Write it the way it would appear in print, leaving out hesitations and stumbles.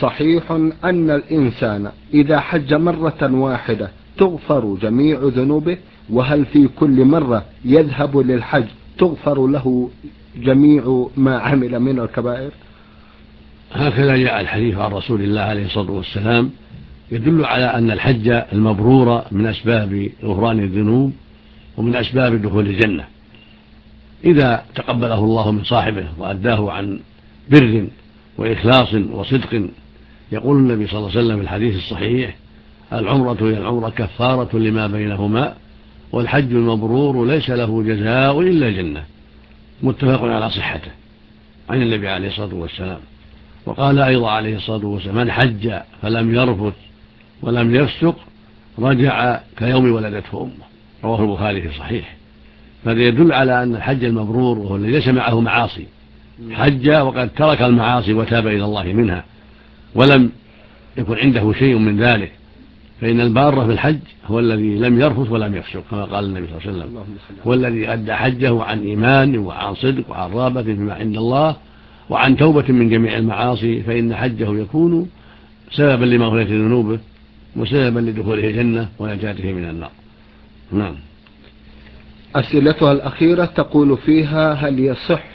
صحيح أن الإنسان إذا حج مرة واحدة تغفر جميع ذنوبه؟ وهل في كل مرة يذهب للحج تغفر له جميع ما عمل من الكبائر؟ هكذا جاء الحديث عن رسول الله عليه الصلاة والسلام يدل على أن الحج المبرور من أسباب غفران الذنوب ومن أسباب دخول الجنة إذا تقبله الله من صاحبه وأداه عن بر وإخلاص وصدق. يقول النبي صلى الله عليه وسلم في الحديث الصحيح: العمرة هي العمرة كفارة لما بينهما، والحج المبرور ليس له جزاء إلا الجنة. متفق على صحته عن النبي عليه الصلاة والسلام. وقال أيضا عليه الصلاة والسلام: من حج فلم يرفث ولم يفسق رجع كيوم ولدته أمه. رواه البخاري في صحيح. فهذا يدل على أن الحج المبرور وهو الذي ليس معه معاصي، حج وقد ترك المعاصي وتاب إلى الله منها ولم يكن عنده شيء من ذلك، فإن البار في الحج هو الذي لم يرفث ولم يفسق كما قال النبي صلى الله عليه وسلم، هو الذي أدى حجه عن إيمان وعن صدق وعن رغبة فيما عند الله وعن توبة من جميع المعاصي، فإن حجه يكون سببا لمغفرة ذنوبه وسببا لدخوله الجنة ونجاته من النار. نعم. أسئلتها الأخيرة تقول فيها: هل يصح